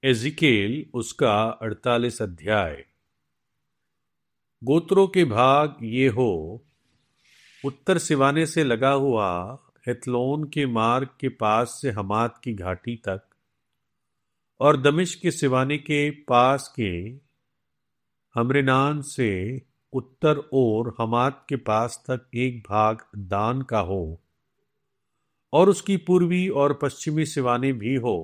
Ezekiel उसका 48 अध्याय। गोत्रों के भाग ये हो। उत्तर सिवाने से लगा हुआ हेतलोन के मार्ग के पास से हमात की घाटी तक, और दमिश्क के सिवाने के पास के हमरेनान से उत्तर और हमात के पास तक एक भाग दान का हो, और उसकी पूर्वी और पश्चिमी सिवाने भी हो।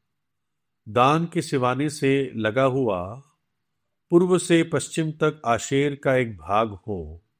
दान के सिवाने से लगा हुआ पूर्व से पश्चिम तक आशेर का एक भाग हो।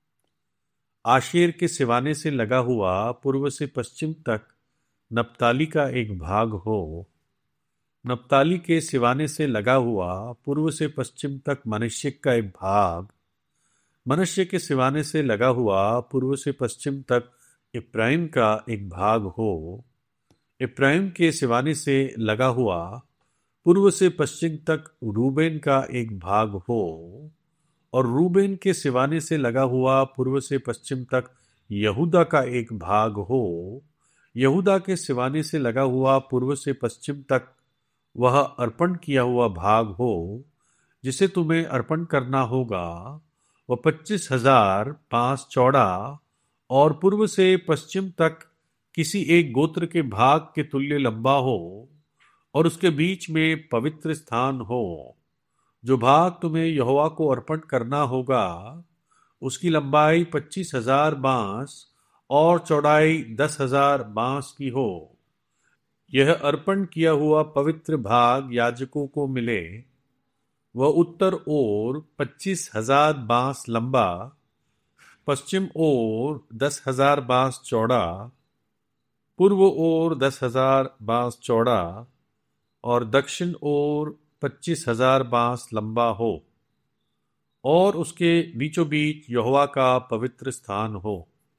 आशेर के सिवाने से लगा हुआ पूर्व से पश्चिम तक नप्ताली का एक भाग हो। नप्ताली के सिवाने से लगा हुआ पूर्व से पश्चिम तक मनश्शे का एक भाग। मनश्शे के सिवाने से लगा हुआ पूर्व से पश्चिम तक इप्राइम का एक भाग हो। इप्राइम के सिवाने से लगा हुआ पूर्व से पश्चिम तक रूबेन का एक भाग हो, और रूबेन के सिवाने से लगा हुआ पूर्व से पश्चिम तक यहूदा का एक भाग हो। यहूदा के सिवाने से लगा हुआ पूर्व से पश्चिम तक वह अर्पण किया हुआ भाग हो जिसे तुम्हें अर्पण करना होगा। वह 25,000 बाँस चौड़ा और पूर्व से पश्चिम तक किसी एक गोत्र के भाग के तुल्य लंबा हो, और उसके बीच में पवित्र स्थान हो। जो भाग तुम्हें यहोवा को अर्पण करना होगा उसकी लंबाई 25,000 बाँस और चौड़ाई 10,000 बाँस की हो। यह अर्पण किया हुआ पवित्र भाग याजकों को मिले। वह उत्तर ओर 25,000 बाँस लंबा, पश्चिम ओर 10,000 बाँस चौड़ा, पूर्व ओर 10,000 बाँस चौड़ा और दक्षिण ओर 25,000 बाँस लंबा हो, और उसके बीचों बीच यहोवा का पवित्र स्थान हो।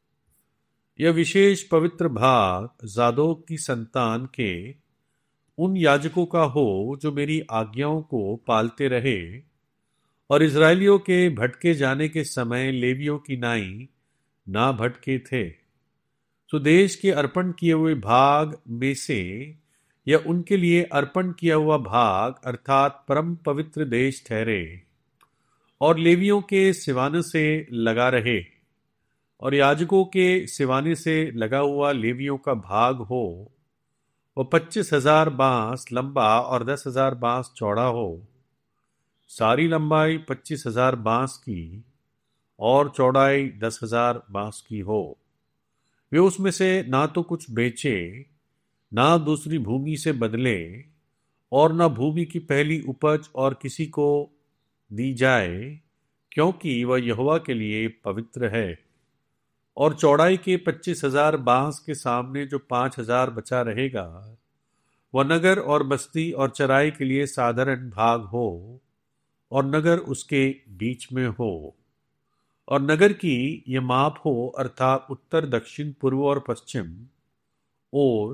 यह विशेष पवित्र भाग जादोक की संतान के उन याजकों का हो जो मेरी आज्ञाओं को पालते रहे और इजरायलियों के भटके जाने के समय लेवियों की नाई ना भटके थे। तो देश के अर्पण किए हुए भाग में से यह उनके लिए अर्पण किया हुआ भाग अर्थात परम पवित्र देश ठहरे, और लेवियों के सिवाने से लगा रहे, और याजकों के सिवाने से लगा हुआ लेवियों का भाग हो। वह 25,000 बाँस लंबा और 10,000 बाँस चौड़ा हो। सारी लंबाई 25,000 बाँस की और चौड़ाई 10,000 बाँस की हो। वे उसमें से ना तो कुछ बेचे, ना दूसरी भूमि से बदले, और न भूमि की पहली उपज और किसी को दी जाए, क्योंकि वह यहोवा के लिए पवित्र है। और चौड़ाई के 25,000 बाँस के सामने जो 5,000 बचा रहेगा, वह नगर और बस्ती और चराई के लिए साधारण भाग हो, और नगर उसके बीच में हो। और नगर की ये माप हो अर्थात उत्तर दक्षिण पूर्व और पश्चिम और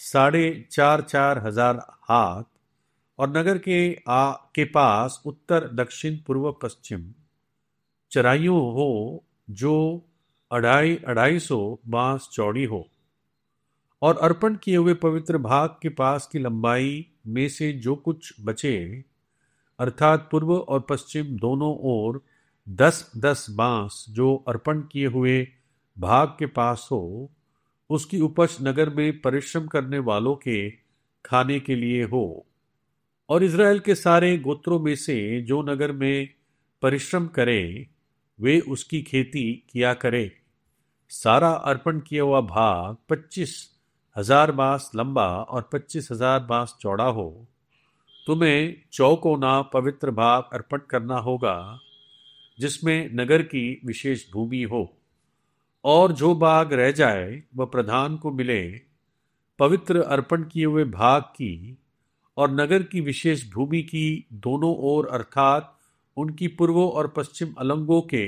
4,500 हाथ, और नगर के पास उत्तर दक्षिण पूर्व पश्चिम चराइयों हो जो 250-250 बाँस चौड़ी हो। और अर्पण किए हुए पवित्र भाग के पास की लंबाई में से जो कुछ बचे अर्थात पूर्व और पश्चिम दोनों ओर 10-10 बाँस जो अर्पण किए हुए भाग के पास हो, उसकी उपज नगर में परिश्रम करने वालों के खाने के लिए हो। और इज़राइल के सारे गोत्रों में से जो नगर में परिश्रम करे वे उसकी खेती किया करे। सारा अर्पण किया हुआ भाग 25,000 बाँस लंबा और 25,000 बाँस चौड़ा हो। तुम्हें चौकोना पवित्र भाग अर्पण करना होगा जिसमें नगर की विशेष भूमि हो, और जो भाग रह जाए वह प्रधान को मिले। पवित्र अर्पण किए हुए भाग की और नगर की विशेष भूमि की दोनों ओर अर्थात उनकी पूर्व और पश्चिम अलंगों के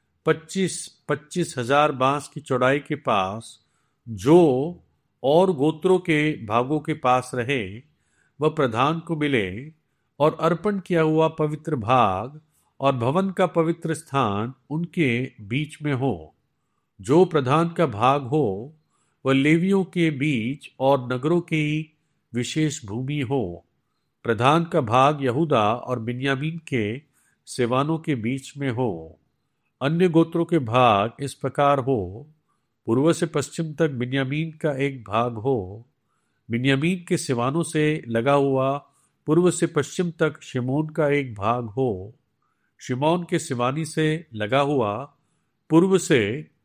25,000 बाँस की चौड़ाई के पास जो और गोत्रों के भागों के पास रहे वह प्रधान को मिले। और अर्पण किया हुआ पवित्र भाग और भवन का पवित्र स्थान उनके बीच में हो। जो प्रधान का भाग हो वह लेवियों के बीच और नगरों की विशेष भूमि हो। प्रधान का भाग यहूदा और बिन्यामीन के सिवानों के बीच में हो। अन्य गोत्रों के भाग इस प्रकार हो, पूर्व से पश्चिम तक बिन्यामीन का एक भाग हो। बिन्यामीन के सिवानों से लगा हुआ पूर्व से पश्चिम तक शिमोन का एक भाग हो। शिमोन के सिवानी से लगा हुआ पूर्व से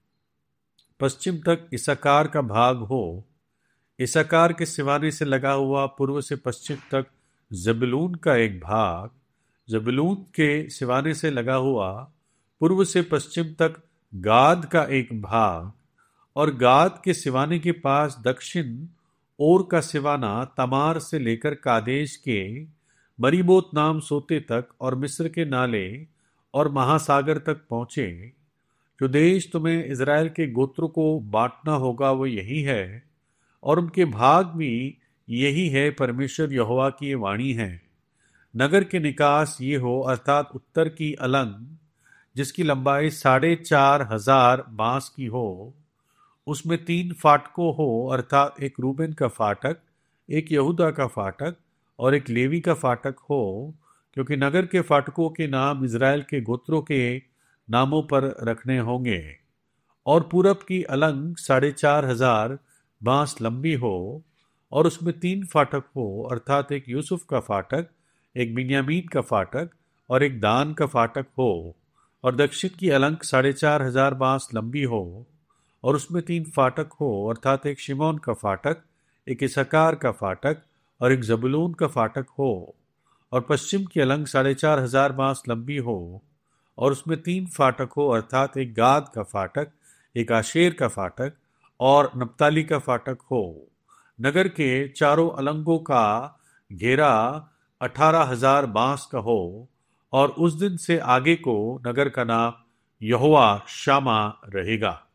पश्चिम तक इसाकार का भाग हो। इसाकार के सिवाने से लगा हुआ पूर्व से पश्चिम तक जबूलून का एक भाग। जबूलून के सिवाने से लगा हुआ पूर्व से पश्चिम तक गाद का एक भाग। और गाद के सिवाने के पास दक्षिण ओर का सिवाना तमार से लेकर कादेश के मरीबोत नाम सोते तक और मिस्र के नाले और महासागर तक पहुंचे। जो देश तुम्हें इज़राइल के गोत्रों को बांटना होगा वो यही है, और उनके भाग भी यही है। परमेश्वर यहोवा की ये वाणी है। नगर के निकास ये हो, अर्थात उत्तर की अलंग जिसकी लंबाई 4,500 बांस की हो, उसमें 3 फाटकों हो, अर्थात एक रूबेन का फाटक, एक यहूदा का फाटक और एक लेवी का फाटक हो, क्योंकि नगर के फाटकों के नाम इज़राइल के गोत्रों के नामों पर रखने होंगे। और पूरब की अलंग 4,500 बांस लंबी हो और उसमें 3 फाटक हो, अर्थात एक यूसुफ का फाटक, एक बिन्यामीन का फाटक और एक दान का फाटक हो। और दक्षिण की अलंग 4,500 बांस लंबी हो और उसमें 3 फाटक हो, अर्थात एक शिमोन का फाटक, एक इसाकार का फाटक और एक जबूलून का फाटक हो। और पश्चिम की अलंग 4,500 बांस लंबी हो और उसमें 3 फाटक हो, अर्थात एक गाद का फाटक, एक आशेर का फाटक और नप्ताली का फाटक हो। नगर के चारों अलंगों का घेरा 18,000 बांस का हो। और उस दिन से आगे को नगर का नाम यहोवा शामा रहेगा।